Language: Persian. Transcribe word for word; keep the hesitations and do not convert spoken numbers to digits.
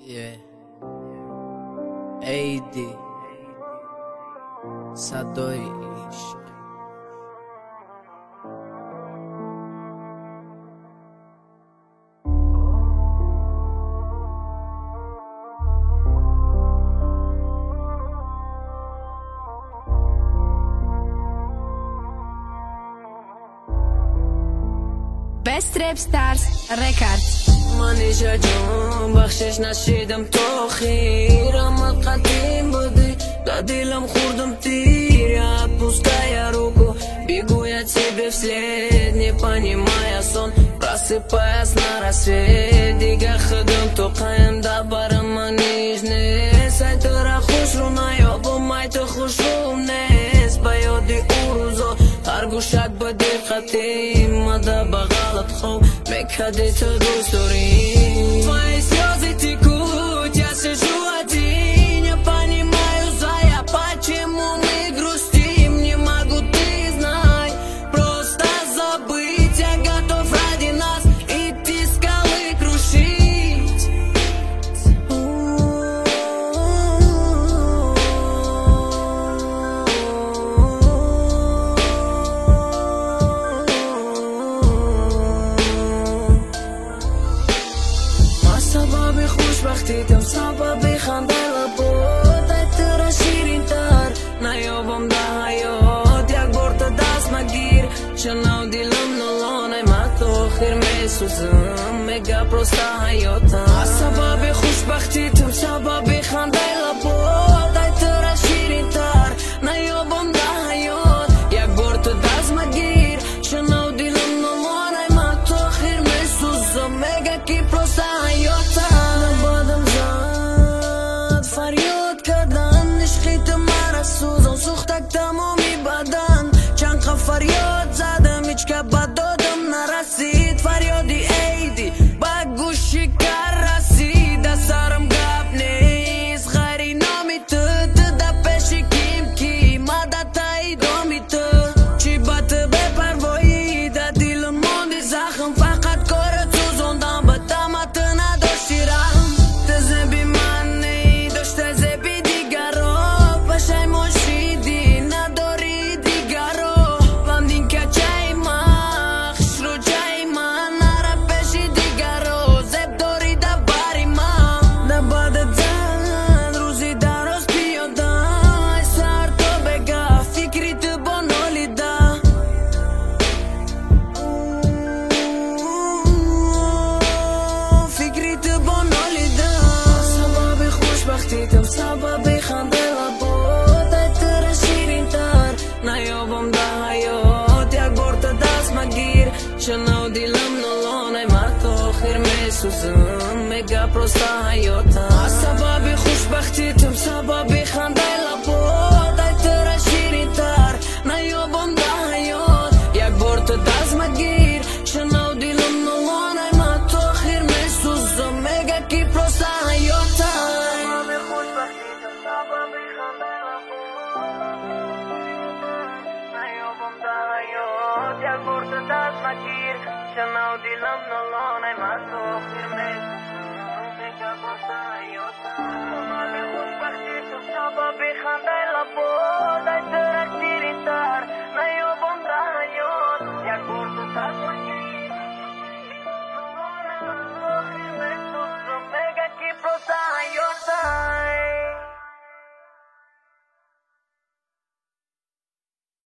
Yeah. عیدی صدای عشق. Best Rap Stars Records. من ایجا جون بخشش نشیدم تا خیرم قدیم بودی دادیلم خوردم تیر я пустая руку бегу я тебе вслед не понимая сон просыпаясь на рассвет دیگه خودم تو قیم دا برم من نیست ای تو را خوش رو نیابم ای تو خوش روم نیست با یادی او روزا هر گوشک با دقتی مده بغلت خوب میکدی تو دوست داری твои слезы текут я сижу один не понимаю зая почему мы грустим не могу ты знай просто забыть я готов ради нас идти скалы крушить سبب خوشبختیتم سبب خنده لبود ای تو را شیرین تر نیابم در حیات یک بار تو دست مگیر چنو دیلم نلانه من تو آخر میسوزم میگه پروسته حیاتم سبب خوشبختیتم سبب خنده لبود ای تو را شیرین تر نیابم در حیات یک بار تو دست مگیر چنو دیلم نلانه من تو آخر میسوزم میگه کی پروسته سوختک تمامی بدن چند خب فریاد زدم هیچ که بد دادم نرسید فریادی عیدی با گوشی کر رسید سرم گپ نیست غری نامی تو تو دا پیشی کیم کی مدد تایی دامی تو چی با تو بپروایی دا دیل موندی زخم فقط کارت سوزوندم به تمت نداشتی رحم تو زبی من نی داشته زبی دیگر رو پشای مشی سبب خنده لبود ای تو را شیرین تر نیابم در حیات یک بار تو دست مگیر چنو دیلم نلانه من تو آخر میسوزم میگه پروسته حیاتم سبب خوشبختیتم سبب خنده لبود ای تو را شیرین تر نیابم در حیات یک بار تو دست مگیر چنو دیلم نلانه من تو آخر میسوزم میگه کی پروسته حیاتم یک بار تو دست مگیر چنو دیلم نلانه من تو آخر میسوزم میگه پروسته حیاتم سبب خوشبختی تو سبب خنده لبود